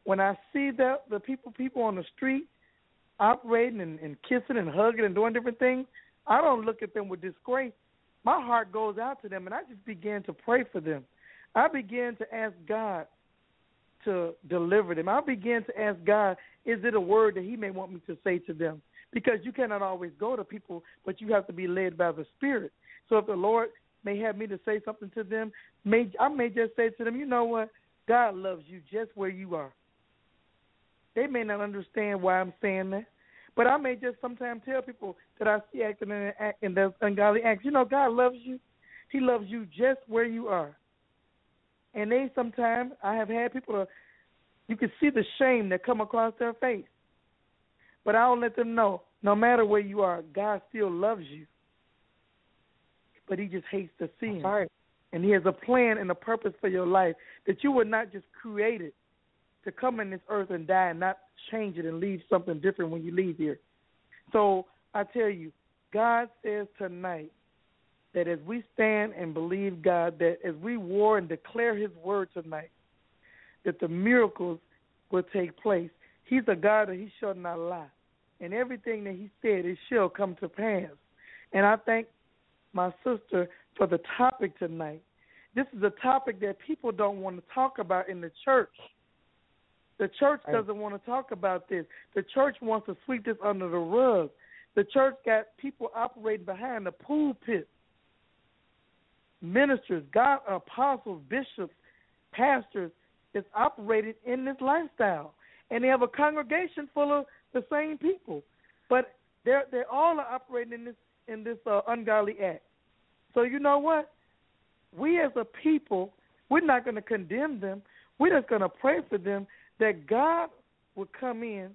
when I see the the people people on the street operating and, and kissing and hugging and doing different things, I don't look at them with disgrace. My heart goes out to them, and I just begin to pray for them. I begin to ask God to deliver them. I begin to ask God, is it a word that he may want me to say to them? Because you cannot always go to people, but you have to be led by the Spirit. So if the Lord may have me to say something to them, may I may just say to them, you know what? God loves you just where you are. They may not understand why I'm saying that, but I may just sometimes tell people that I see acting in, in those ungodly acts, you know, God loves you. He loves you just where you are. And they sometimes, I have had people, to, you can see the shame that come across their face. But I don't let them know, no matter where you are, God still loves you. But he just hates the sin. Right. And he has a plan and a purpose for your life that you were not just created to come in this earth and die and not change it and leave something different when you leave here. So I tell you, God says tonight that as we stand and believe God, that as we war and declare his word tonight, that the miracles will take place. He's a God that he shall not lie. And everything that he said, it shall come to pass. And I thank my sister for the topic tonight. This is a topic that people don't want to talk about in the church. The church doesn't want to talk about this. The church wants to sweep this under the rug. The church got people operating behind the pulpit. Ministers, God, apostles, bishops, pastors is operating in this lifestyle. And they have a congregation full of the same people. But they're they all are operating in this in this uh, ungodly act. So you know what? We as a people, we're not going to condemn them. We're just going to pray for them that God will come in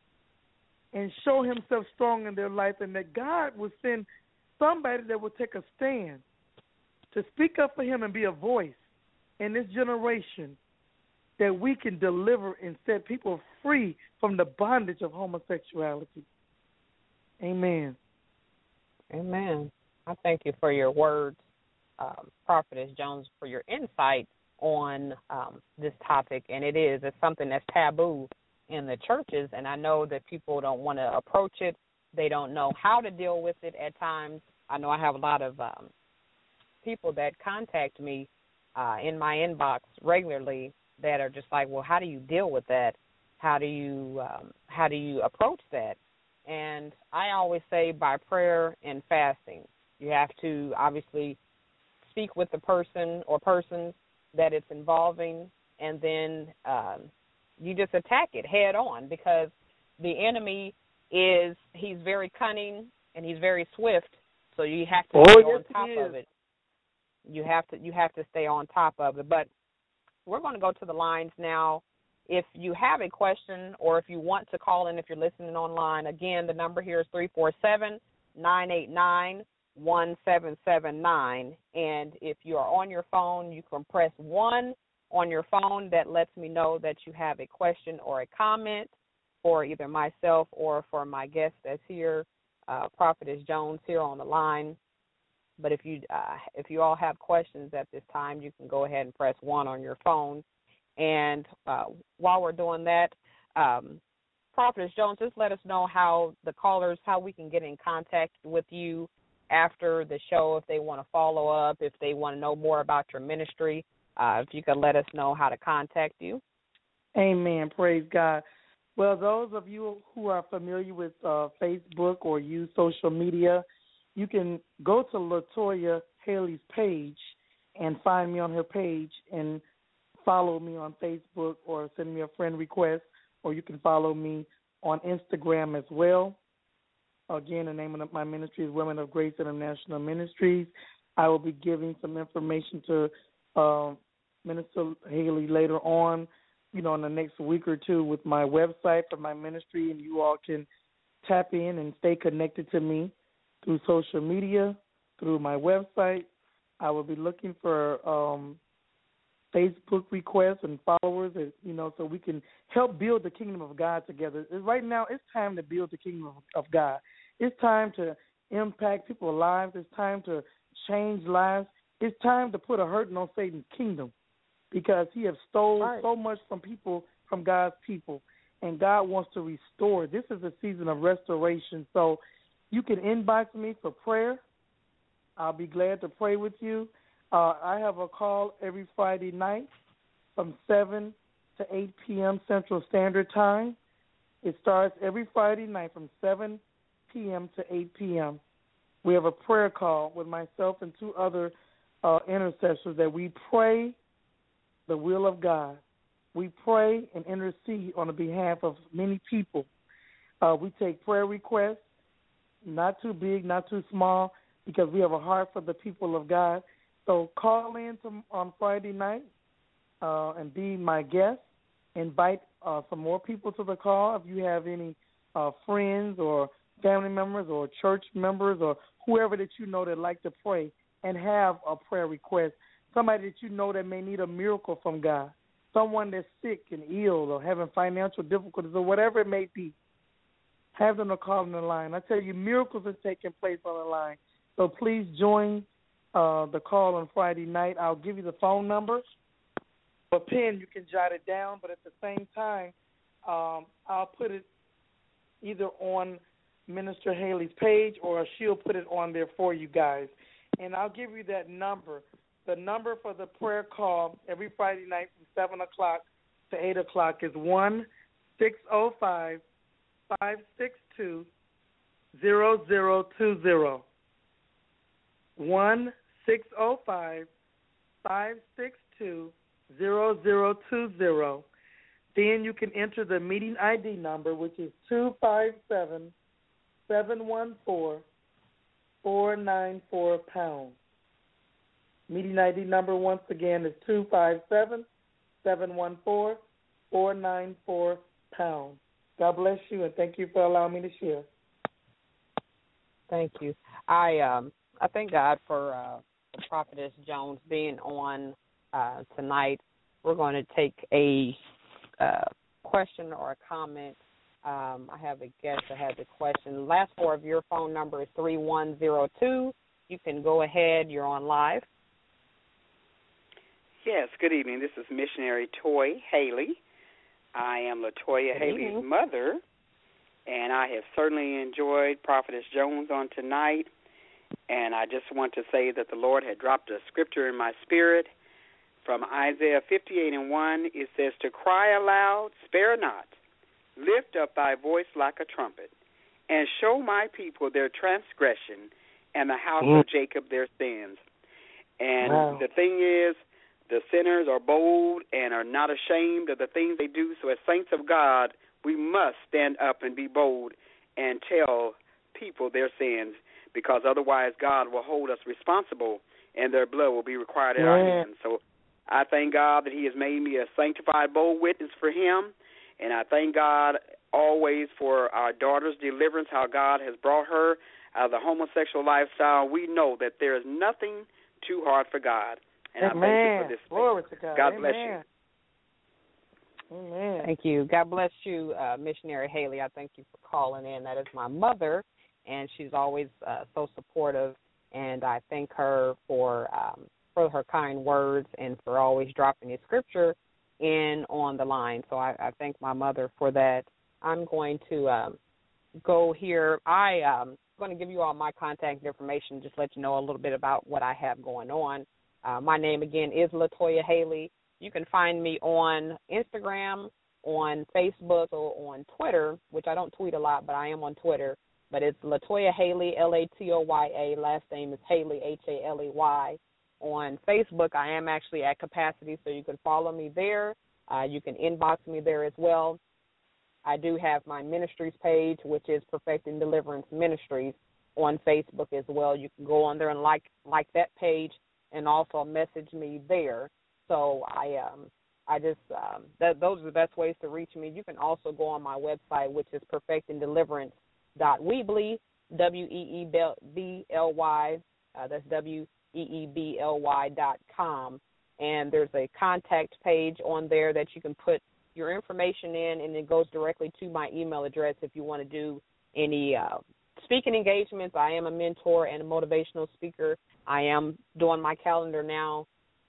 and show himself strong in their life, and that God will send somebody that will take a stand to speak up for him and be a voice in this generation, that we can deliver and set people free from the bondage of homosexuality. Amen. Amen. I thank you for your words, um, Prophetess Jones, for your insight on um, this topic. And it is, it's something that's taboo in the churches, and I know that people don't want to approach it. They don't know how to deal with it at times. I know I have a lot of um, people that contact me uh, in my inbox regularly that are just like, well, how do you deal with that? How do you um, how do you approach that? And I always say by prayer and fasting. You have to obviously speak with the person or persons that it's involving, and then um, you just attack it head on, because the enemy is, he's very cunning and he's very swift, so you have to oh, stay yes, on top of it. You have to you have to stay on top of it. But we're going to go to the lines now. If you have a question or if you want to call in, if you're listening online, again, the number here is three four seven, nine eight nine, one seven seven nine. And if you are on your phone, you can press one on your phone. That lets me know that you have a question or a comment for either myself or for my guest that's here, uh, Prophetess Jones, here on the line. But if you uh, if you all have questions at this time, you can go ahead and press one on your phone. And uh, while we're doing that, um, Prophetess Jones, just let us know how the callers, how we can get in contact with you after the show, if they want to follow up, if they want to know more about your ministry, uh, if you could let us know how to contact you. Amen. Praise God. Well, those of you who are familiar with uh, Facebook or use social media, you can go to LaToya Haley's page and find me on her page and follow me on Facebook or send me a friend request, or you can follow me on Instagram as well. Again, the name of my ministry is Women of Grace International Ministries. I will be giving some information to uh, Minister Haley later on, you know, in the next week or two with my website for my ministry, and you all can tap in and stay connected to me through social media, through my website. I will be looking for um, Facebook requests and followers, you know, so we can help build the kingdom of God together. Right now, it's time to build the kingdom of, of God. It's time to impact people's lives. It's time to change lives. It's time to put a hurting on Satan's kingdom, because he has stole right. so much from people from God's people, and God wants to restore. This is a season of restoration. So you can inbox me for prayer. I'll be glad to pray with you. Uh, I have a call every Friday night from seven to eight p.m. Central Standard Time. It starts every Friday night from seven p.m. to eight p.m. We have a prayer call with myself and two other uh, intercessors that we pray the will of God. We pray and intercede on the behalf of many people. Uh, we take prayer requests, not too big, not too small, because we have a heart for the people of God. So call in to, on Friday night uh, and be my guest. Invite uh, some more people to the call. If you have any uh, friends or family members or church members or whoever that you know that like to pray and have a prayer request, somebody that you know that may need a miracle from God, someone that's sick and ill or having financial difficulties or whatever it may be, have them to call on the line. I tell you, miracles are taking place on the line. So please join uh, the call on Friday night. I'll give you the phone number. A pen, you can jot it down, but at the same time, um, I'll put it either on Minister Haley's page or she'll put it on there for you guys. And I'll give you that number. The number for the prayer call every Friday night from seven o'clock to eight o'clock is one six zero five, five six two, zero zero two zero. one six zero five, five six two, zero zero two zero. Then you can enter the meeting I D number, which is two five seven, seven one four, four nine four pound. Meeting I D number once again is two five seven, seven one four, four nine four pound. God bless you, and thank you for allowing me to share. Thank you. I um I thank God for uh, Prophetess Jones being on uh, tonight. We're going to take a uh, question or a comment. Um, I have a guest that has a question. The last four of your phone number is three one zero two. You can go ahead. You're on live. Yes, good evening. This is Missionary Toy Haley. I am LaToya Good Haley's evening. mother, and I have certainly enjoyed Prophetess Jones on tonight. And I just want to say that the Lord had dropped a scripture in my spirit from Isaiah fifty-eight and one. It says, to cry aloud, spare not, lift up thy voice like a trumpet, and show my people their transgression, and the house mm. of Jacob their sins. And wow. the thing is, the sinners are bold and are not ashamed of the things they do. So as saints of God, we must stand up and be bold and tell people their sins, because otherwise God will hold us responsible and their blood will be required at yeah. our hands. So I thank God that he has made me a sanctified, bold witness for him, and I thank God always for our daughter's deliverance, how God has brought her out of the homosexual lifestyle. We know that there is nothing too hard for God. And Amen. I thank you for this. Glory to God. God Amen. bless you. Amen. Thank you. God bless you, uh, Missionary Haley. I thank you for calling in. That is my mother, and she's always uh, so supportive, and I thank her for um, for her kind words and for always dropping a scripture in on the line. So I, I thank my mother for that. I'm going to um, go here. I am um, going to give you all my contact information, just let you know a little bit about what I have going on. Uh, my name, again, is LaToya Haley. You can find me on Instagram, on Facebook, or on Twitter, which I don't tweet a lot, but I am on Twitter. But it's LaToya Haley, L A T O Y A. Last name is Haley, H A L E Y. On Facebook, I am actually at capacity, so you can follow me there. Uh, you can inbox me there as well. I do have my ministries page, which is Perfecting Deliverance Ministries, on Facebook as well. You can go on there and like like that page and also message me there. So I um, I just, um, that, those are the best ways to reach me. You can also go on my website, which is perfecting deliverance dot weebly, W E E B L Y, uh, that's W E E B L Y dot com. And there's a contact page on there that you can put your information in, and it goes directly to my email address if you want to do any uh, speaking engagements. I am a mentor and a motivational speaker. I am doing my calendar now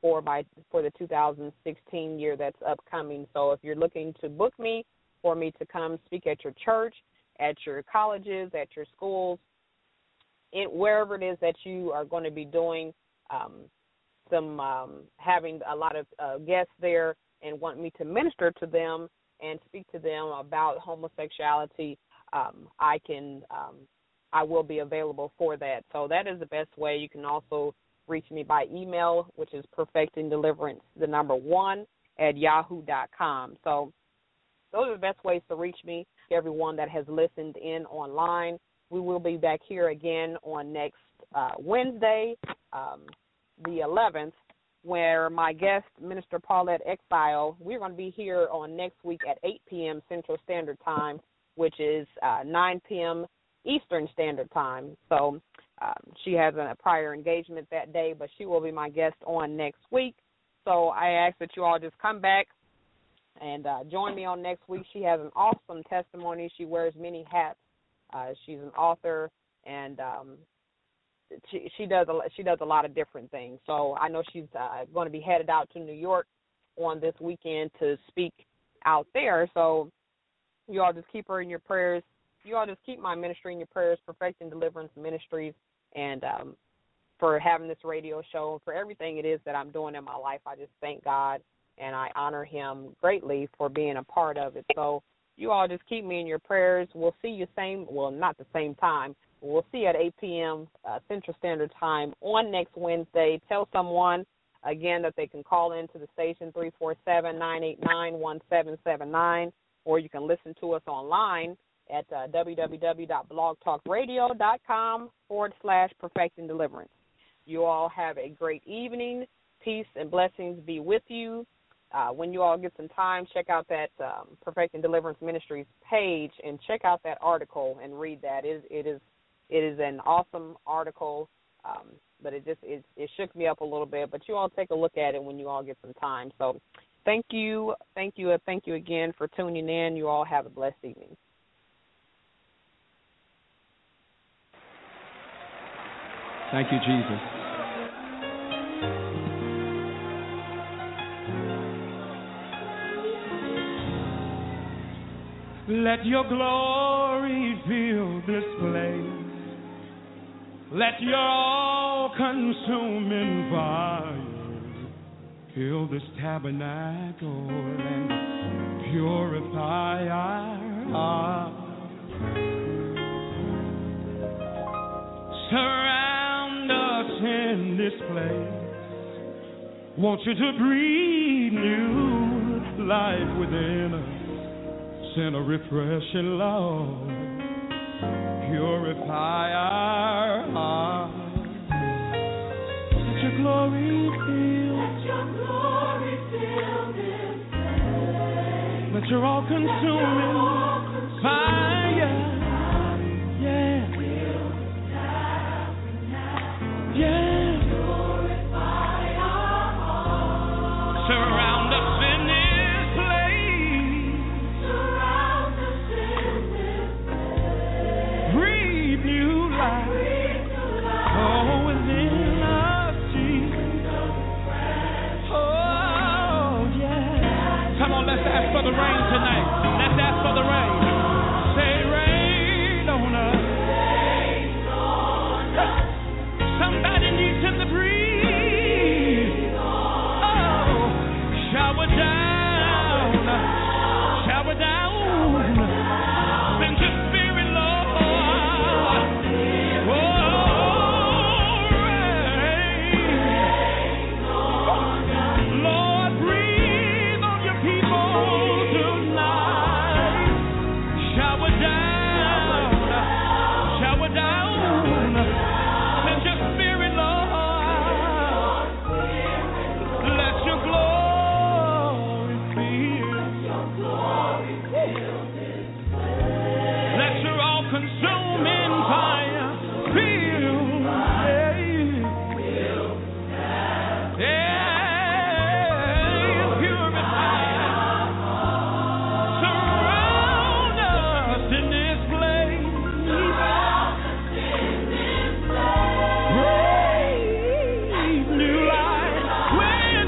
for by for the two thousand sixteen year that's upcoming. So if you're looking to book me for me to come speak at your church, at your colleges, at your schools, it, wherever it is that you are going to be doing um, some um, having a lot of uh, guests there and want me to minister to them and speak to them about homosexuality, um, I can um, I will be available for that. So that is the best way. You can also reach me by email, which is perfecting deliverance, the number one, at yahoo dot com. So those are the best ways to reach me. Everyone that has listened in online, we will be back here again on next uh, Wednesday, um, the eleventh, where my guest, Minister Paulette Exile, we're going to be here on next week at eight p.m. Central Standard Time, which is uh, nine p.m. Eastern Standard Time. So um, she has a prior engagement that day, but she will be my guest on next week. So I ask that you all just come back and uh, join me on next week. She has an awesome testimony. She wears many hats. Uh, she's an author, and um, she she does a, she does a lot of different things. So I know she's uh, going to be headed out to New York on this weekend to speak out there. So you all just keep her in your prayers. You all just keep my ministry in your prayers, Perfecting Deliverance Ministries, and um, for having this radio show, for everything it is that I'm doing in my life. I just thank God, and I honor him greatly for being a part of it. So you all just keep me in your prayers. We'll see you same, well, not the same time. We'll see you at eight p.m. Uh, Central Standard Time on next Wednesday. Tell someone, again, that they can call into the station, three four seven, nine eight nine, one seven seven nine, or you can listen to us online at uh, www.blogtalkradio.com forward slash perfecting deliverance. You all have a great evening. Peace and blessings be with you. Uh, when you all get some time, check out that um, Perfecting Deliverance Ministries page and check out that article and read that. It, it is it is an awesome article, um, but it just it, it shook me up a little bit. But you all take a look at it when you all get some time. So thank you, thank you, thank you again for tuning in. You all have a blessed evening. Thank you, Jesus. Let your glory fill this place. Let your all-consuming fire fill this tabernacle and purify our hearts. Surround us in this place. Want you to breathe new life within us. Send a refreshing love, purify our hearts. Let your glory fill, let your glory fill this place. Let your all-consuming fire, yeah, yeah, purify our hearts. Surround us in this place. Surround us in this place. Breathe new life. Breathe new life. Oh, within us, Jesus. Oh, yeah. Come on, let's ask for the rain tonight. Let's ask for the rain. Say rain on us. Rain on us. Somebody needs him to breathe. Oh, shower down. Shower down. Send your spirit, Lord. Oh, rain. Lord, breathe on your people tonight. Shower down. Shower down. Send your spirit, Lord. Let your glory fill. Let your all-consuming fire fill. Yeah. Yeah. Purify. Surround us in this place. Breathe new life within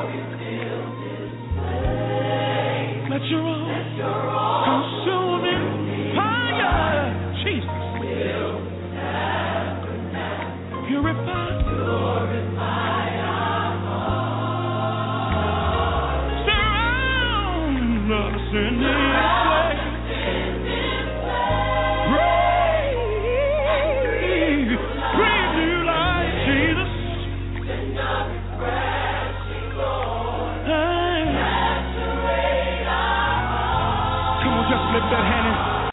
Let your own consuming fire, Jesus, purify, purify our hearts. Surround us in this place. Breathe, breathe new life, Jesus. Send us refreshing, Lord. Saturate our hearts. Come on, just lift that hand and